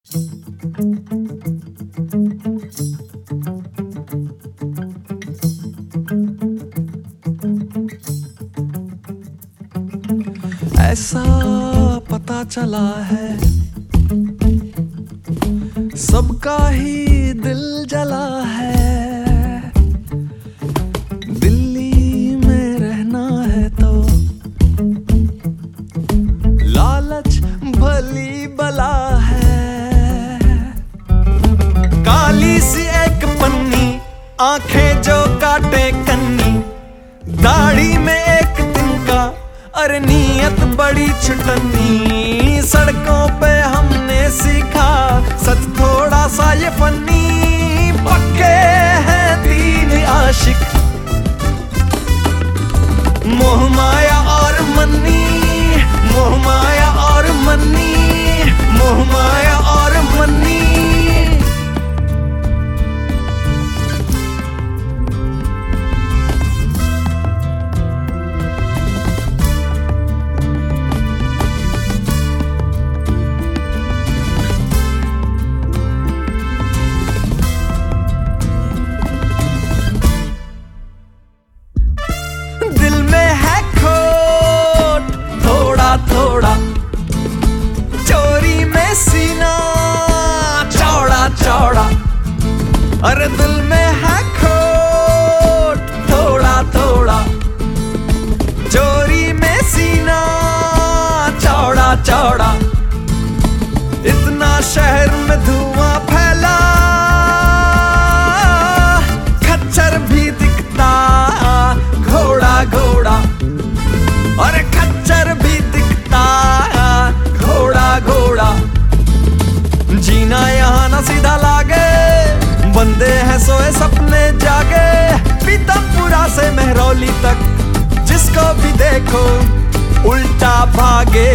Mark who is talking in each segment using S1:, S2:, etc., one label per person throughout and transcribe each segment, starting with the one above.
S1: ऐसा पता चला है सबका ही दिल जला है। दिल्ली में रहना है तो लालच भली बला है। काली सी एक पन्नी, आंखें जो काटे कन्नी, दाढ़ी में एक तिनका, अरे नीयत बड़ी छुटनी। सड़कों पे हमने सीखा सच थोड़ा सा ये फनी। पक्के हैं तीन आशिक, मोह माया और मन्नी, मोह माया और मन्नी, मोह माया और मन्नी। दिल में है खोट थोड़ा थोड़ा, चोरी में सीना चौड़ा चौड़ा। अरे दिल में है खोट थोड़ा थोड़ा, चोरी में सीना चौड़ा चौड़ा। इतना शहर में धुआं फैला, खच्चर भी दिखता घोड़ा घोड़ा। और खच्चर भी दिखता घोड़ा घोड़ा। जीना यहाँ ना सीधा लागे, बंदे हैं सोए सपने जागे। पीतमपुरा से मेहरौली तक जिसको भी देखो उल्टा भागे।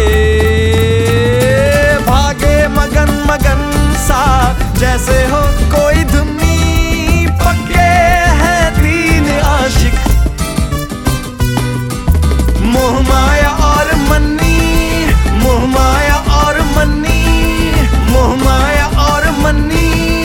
S1: भागे मगन मगन सा जैसे हो कोई धुनी। पक्के हैं तीन आशिक, मोह माया और मन्नी, मोह माया और मन्नी, मोह माया और मन्नी।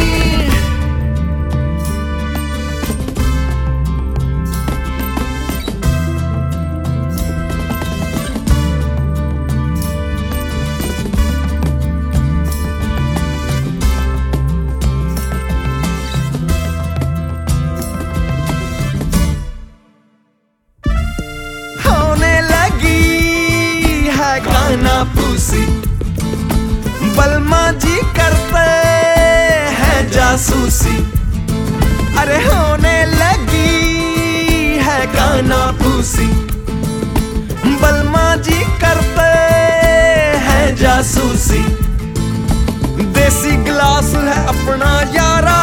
S1: काना पूसी बलमा जी करते हैं जासूसी। अरे होने लगी है काना पूसी, बलमा जी करते हैं जासूसी। देसी गिलास है अपना यारा,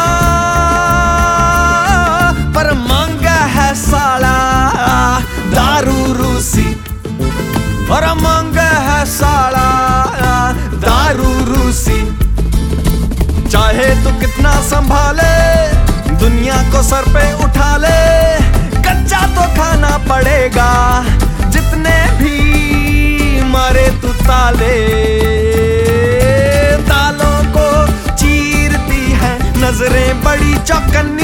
S1: पर मांगा है साला दारू रूसी। और मांगा है साला दारू रूसी। चाहे तो कितना संभाले, दुनिया को सर पे उठा ले, कच्चा तो खाना पड़ेगा जितने भी मारे तू ताले। तालों को चीरती है नजरें बड़ी चौकन्नी।